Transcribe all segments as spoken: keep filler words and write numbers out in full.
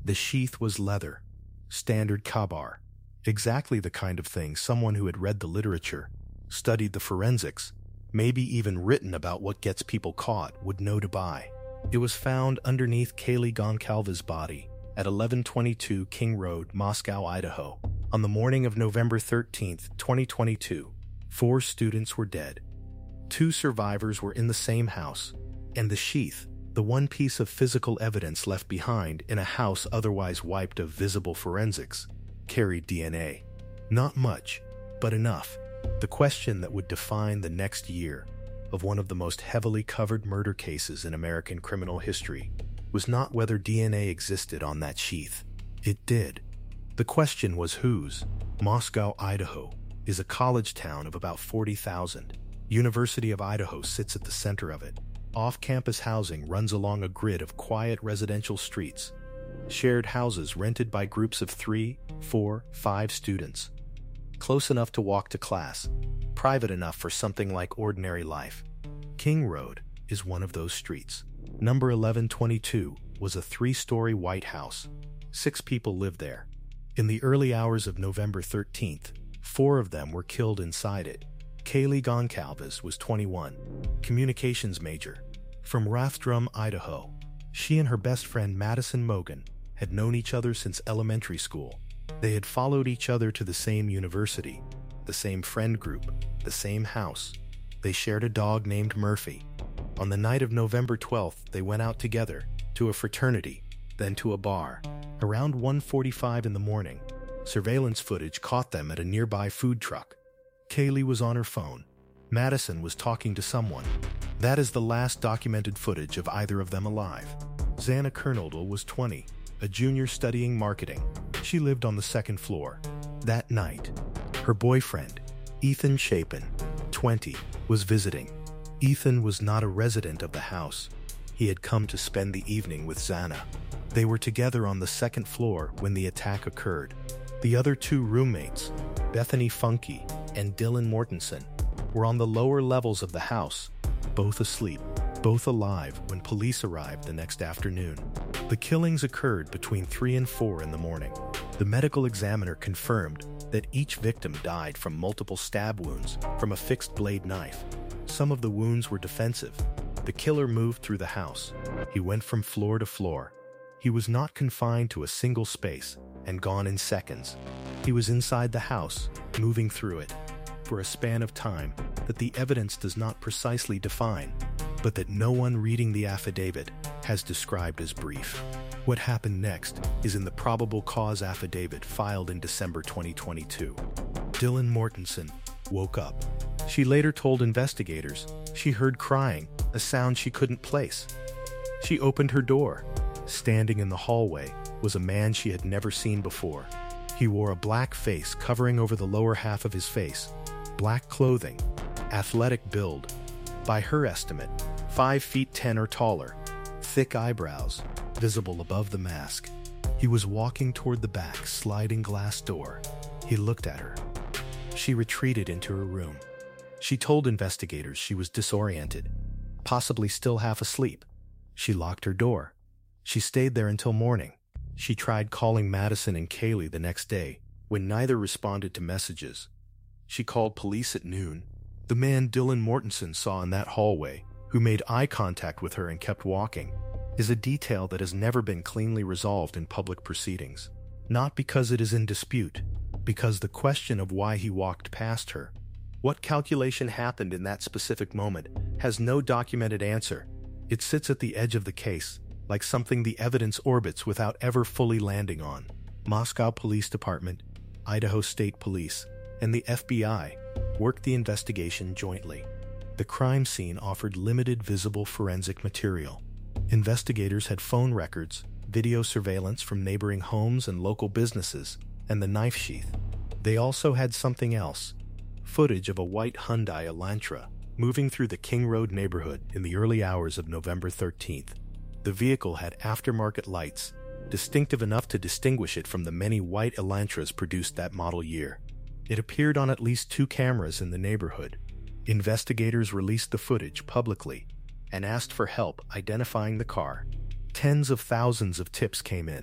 The sheath was leather, standard Ka-Bar, exactly the kind of thing someone who had read the literature, studied the forensics, maybe even written about what gets people caught would know to buy. It was found underneath Kaylee Goncalves' body at eleven twenty-two King Road, Moscow, Idaho. On the morning of November thirteenth, twenty twenty-two, four students were dead. Two survivors were in the same house, and the sheath, the one piece of physical evidence left behind in a house otherwise wiped of visible forensics, carried D N A. Not much, but enough. The question that would define the next year of one of the most heavily covered murder cases in American criminal history was not whether D N A existed on that sheath. It did. The question was whose. Moscow, Idaho, is a college town of about forty thousand. University of Idaho sits at the center of it. Off-campus housing runs along a grid of quiet residential streets. Shared houses rented by groups of three, four, five students. Close enough to walk to class, private enough for something like ordinary life. King Road is one of those streets. Number eleven twenty-two was a three-story white house. Six people lived there. In the early hours of November thirteenth, four of them were killed inside it. Kaylee Goncalves was twenty-one, communications major, from Rathdrum, Idaho. She and her best friend Madison Mogan had known each other since elementary school. They had followed each other to the same university, the same friend group, the same house. They shared a dog named Murphy. On the night of November twelfth, they went out together, to a fraternity, then to a bar. Around one forty-five in the morning, surveillance footage caught them at a nearby food truck. Kaylee was on her phone. Madison was talking to someone. That is the last documented footage of either of them alive. Xana Kernodle was twenty, a junior studying marketing. She lived on the second floor. That night, her boyfriend, Ethan Chapin, twenty, was visiting. Ethan was not a resident of the house. He had come to spend the evening with Xana. They were together on the second floor when the attack occurred. The other two roommates, Bethany Funke and Dylan Mortensen, were on the lower levels of the house, both asleep, both alive when police arrived the next afternoon. The killings occurred between three and four in the morning. The medical examiner confirmed that each victim died from multiple stab wounds from a fixed blade knife. Some of the wounds were defensive. The killer moved through the house. He went from floor to floor. He was not confined to a single space and gone in seconds. He was inside the house, moving through it, for a span of time that the evidence does not precisely define, but that no one reading the affidavit has described as brief. What happened next is in the probable cause affidavit filed in December twenty twenty-two. Dylan Mortensen woke up. She later told investigators she heard crying, a sound she couldn't place. She opened her door. Standing in the hallway was a man she had never seen before. He wore a black face covering over the lower half of his face, black clothing, athletic build. By her estimate, five feet ten or taller, thick eyebrows, visible above the mask. He was walking toward the back sliding glass door. He looked at her. She retreated into her room. She told investigators she was disoriented, possibly still half asleep. She locked her door. She stayed there until morning. She tried calling Madison and Kaylee the next day, when neither responded to messages. She called police at noon. The man Dylan Mortensen saw in that hallway, who made eye contact with her and kept walking, is a detail that has never been cleanly resolved in public proceedings. Not because it is in dispute, because the question of why he walked past her, what calculation happened in that specific moment, has no documented answer. It sits at the edge of the case, like something the evidence orbits without ever fully landing on. Moscow Police Department, Idaho State Police, and the F B I worked the investigation jointly. The crime scene offered limited visible forensic material. Investigators had phone records, video surveillance from neighboring homes and local businesses, and the knife sheath. They also had something else, footage of a white Hyundai Elantra moving through the King Road neighborhood in the early hours of November thirteenth. The vehicle had aftermarket lights, distinctive enough to distinguish it from the many white Elantras produced that model year. It appeared on at least two cameras in the neighborhood. Investigators released the footage publicly and asked for help identifying the car. Tens of thousands of tips came in.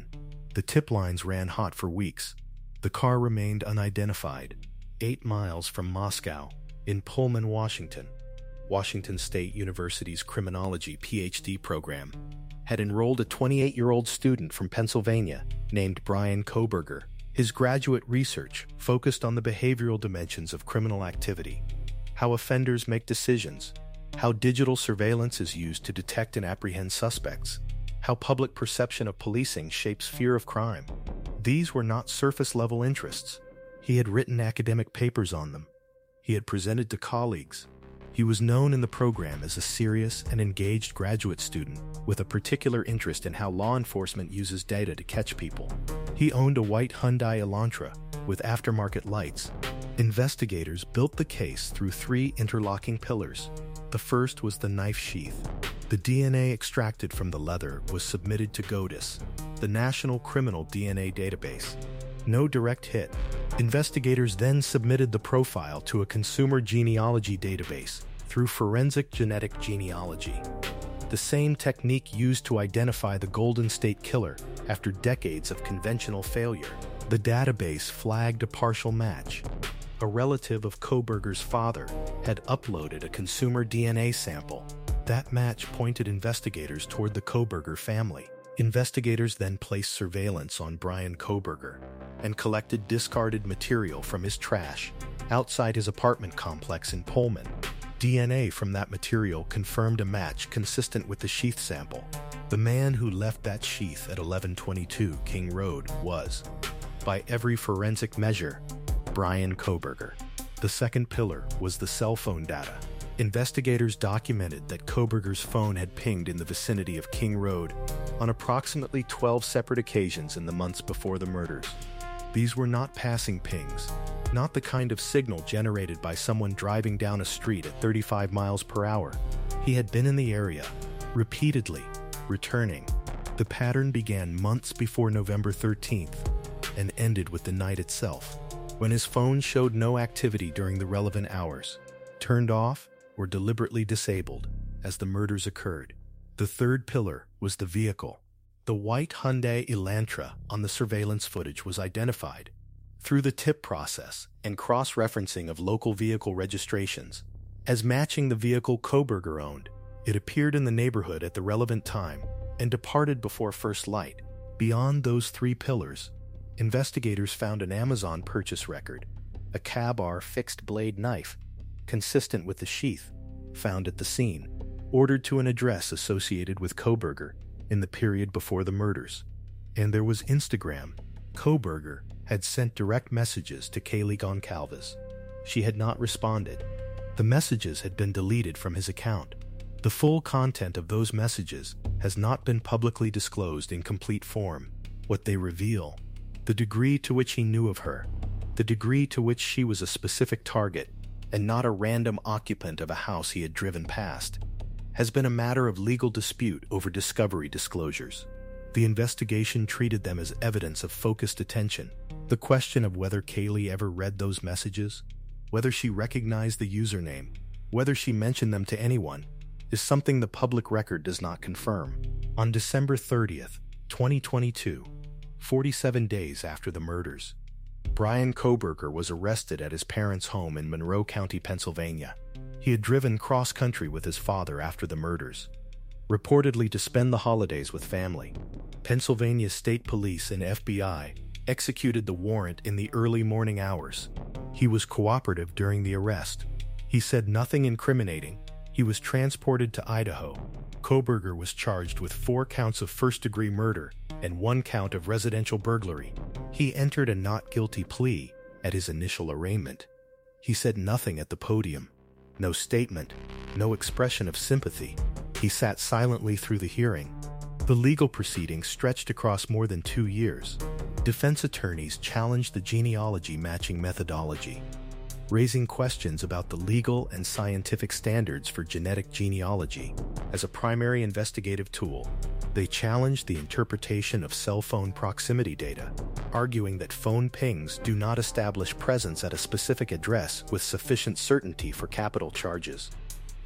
The tip lines ran hot for weeks. The car remained unidentified, eight miles from Moscow, in Pullman, Washington. Washington State University's criminology P H D program had enrolled a twenty-eight-year-old student from Pennsylvania named Bryan Kohberger. His graduate research focused on the behavioral dimensions of criminal activity, how offenders make decisions, how digital surveillance is used to detect and apprehend suspects, how public perception of policing shapes fear of crime. These were not surface-level interests. He had written academic papers on them. He had presented to colleagues. He was known in the program as a serious and engaged graduate student with a particular interest in how law enforcement uses data to catch people. He owned a white Hyundai Elantra with aftermarket lights. Investigators built the case through three interlocking pillars. The first was the knife sheath. The D N A extracted from the leather was submitted to GODIS, the National Criminal D N A Database. No direct hit. Investigators then submitted the profile to a consumer genealogy database through forensic genetic genealogy, the same technique used to identify the Golden State Killer after decades of conventional failure. The database flagged a partial match. A relative of Kohberger's father had uploaded a consumer D N A sample. That match pointed investigators toward the Kohberger family. Investigators then placed surveillance on Bryan Kohberger and collected discarded material from his trash outside his apartment complex in Pullman. D N A from that material confirmed a match consistent with the sheath sample. The man who left that sheath at eleven twenty-two King Road was, by every forensic measure, Bryan Kohberger. The second pillar was the cell phone data. Investigators documented that Kohberger's phone had pinged in the vicinity of King Road on approximately twelve separate occasions in the months before the murders. These were not passing pings, not the kind of signal generated by someone driving down a street at thirty-five miles per hour. He had been in the area, repeatedly, returning. The pattern began months before November thirteenth and ended with the night itself, when his phone showed no activity during the relevant hours, turned off or deliberately disabled as the murders occurred. The third pillar was the vehicle. The white Hyundai Elantra on the surveillance footage was identified through the tip process and cross-referencing of local vehicle registrations as matching the vehicle Kohberger owned. It appeared in the neighborhood at the relevant time and departed before first light. Beyond those three pillars, investigators found an Amazon purchase record, a Ka-Bar fixed blade knife, consistent with the sheath, found at the scene, ordered to an address associated with Kohberger in the period before the murders. And there was Instagram. Kohberger had sent direct messages to Kaylee Goncalves. She had not responded. The messages had been deleted from his account. The full content of those messages has not been publicly disclosed in complete form. What they reveal, the degree to which he knew of her, the degree to which she was a specific target and not a random occupant of a house he had driven past, has been a matter of legal dispute over discovery disclosures. The investigation treated them as evidence of focused attention. The question of whether Kaylee ever read those messages, whether she recognized the username, whether she mentioned them to anyone, is something the public record does not confirm. On December thirtieth, twenty twenty-two, forty-seven days after the murders, Bryan Kohberger was arrested at his parents' home in Monroe County, Pennsylvania. He had driven cross-country with his father after the murders, reportedly to spend the holidays with family. Pennsylvania State Police and F B I executed the warrant in the early morning hours. He was cooperative during the arrest. He said nothing incriminating. He was transported to Idaho. Kohberger was charged with four counts of first-degree murder and one count of residential burglary. He entered a not guilty plea at his initial arraignment. He said nothing at the podium. No statement, no expression of sympathy. He sat silently through the hearing. The legal proceedings stretched across more than two years. Defense attorneys challenged the genealogy matching methodology, raising questions about the legal and scientific standards for genetic genealogy as a primary investigative tool. They challenged the interpretation of cell phone proximity data, arguing that phone pings do not establish presence at a specific address with sufficient certainty for capital charges.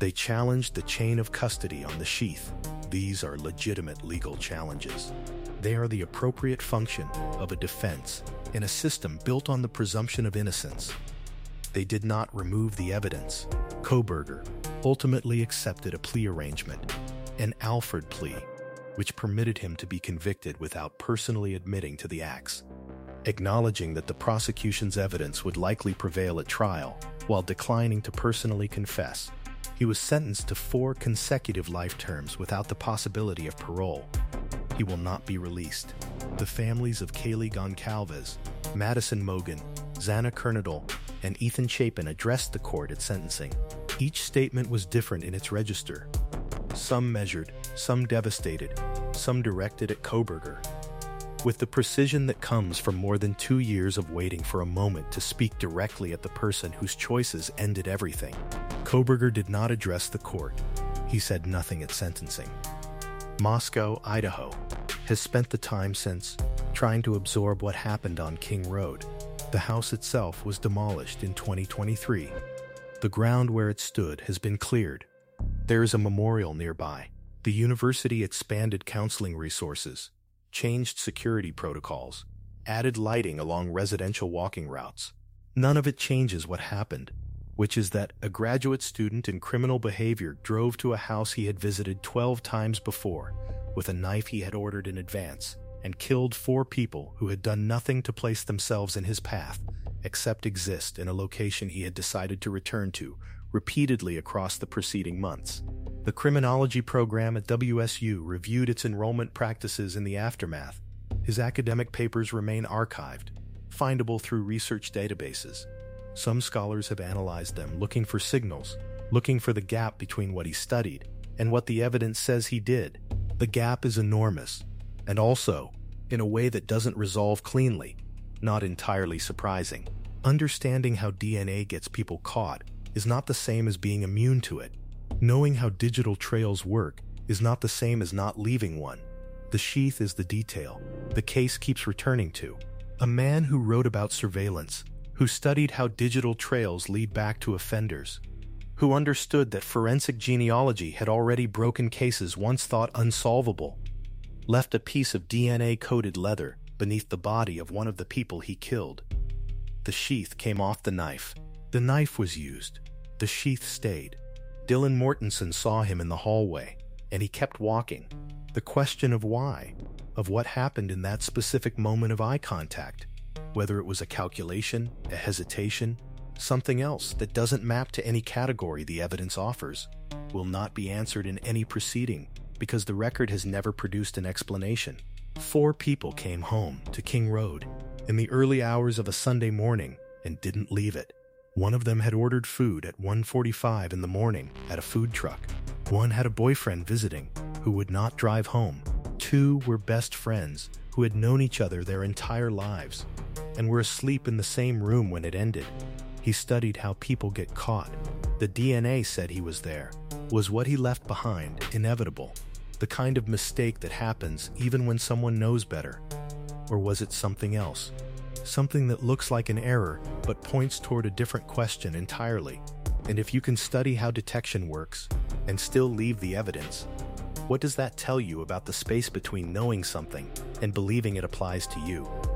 They challenged the chain of custody on the sheath. These are legitimate legal challenges. They are the appropriate function of a defense in a system built on the presumption of innocence. They did not remove the evidence. Kohberger ultimately accepted a plea arrangement, an Alford plea, which permitted him to be convicted without personally admitting to the acts. Acknowledging that the prosecution's evidence would likely prevail at trial, while declining to personally confess, he was sentenced to four consecutive life terms without the possibility of parole. He will not be released. The families of Kaylee Goncalves, Madison Mogen, Xana Kernodle, and Ethan Chapin addressed the court at sentencing. Each statement was different in its register. Some measured, some devastated, some directed at Kohberger. With the precision that comes from more than two years of waiting for a moment to speak directly at the person whose choices ended everything, Kohberger did not address the court. He said nothing at sentencing. Moscow, Idaho, has spent the time since trying to absorb what happened on King Road. The house itself was demolished in twenty twenty-three. The ground where it stood has been cleared. There is a memorial nearby. The university expanded counseling resources, changed security protocols, added lighting along residential walking routes. None of it changes what happened, which is that a graduate student in criminal behavior drove to a house he had visited twelve times before with a knife he had ordered in advance and killed four people who had done nothing to place themselves in his path except exist in a location he had decided to return to repeatedly across the preceding months. The criminology program at W S U reviewed its enrollment practices in the aftermath. His academic papers remain archived, findable through research databases. Some scholars have analyzed them, looking for signals, looking for the gap between what he studied and what the evidence says he did. The gap is enormous, and also, in a way that doesn't resolve cleanly, not entirely surprising. Understanding how D N A gets people caught is not the same as being immune to it. Knowing how digital trails work is not the same as not leaving one. The sheath is the detail the case keeps returning to. A man who wrote about surveillance, who studied how digital trails lead back to offenders, who understood that forensic genealogy had already broken cases once thought unsolvable, left a piece of D N A-coated leather beneath the body of one of the people he killed. The sheath came off the knife. The knife was used. The sheath stayed. Dylan Mortensen saw him in the hallway, and he kept walking. The question of why, of what happened in that specific moment of eye contact, whether it was a calculation, a hesitation, something else that doesn't map to any category the evidence offers, will not be answered in any proceeding because the record has never produced an explanation. Four people came home to King Road in the early hours of a Sunday morning and didn't leave it. One of them had ordered food at one forty-five in the morning at a food truck. One had a boyfriend visiting who would not drive home. Two were best friends who had known each other their entire lives and were asleep in the same room when it ended. He studied how people get caught. The D N A said he was there. Was what he left behind inevitable? The kind of mistake that happens even when someone knows better? Or was it something else? Something that looks like an error but points toward a different question entirely. And if you can study how detection works and still leave the evidence, what does that tell you about the space between knowing something and believing it applies to you?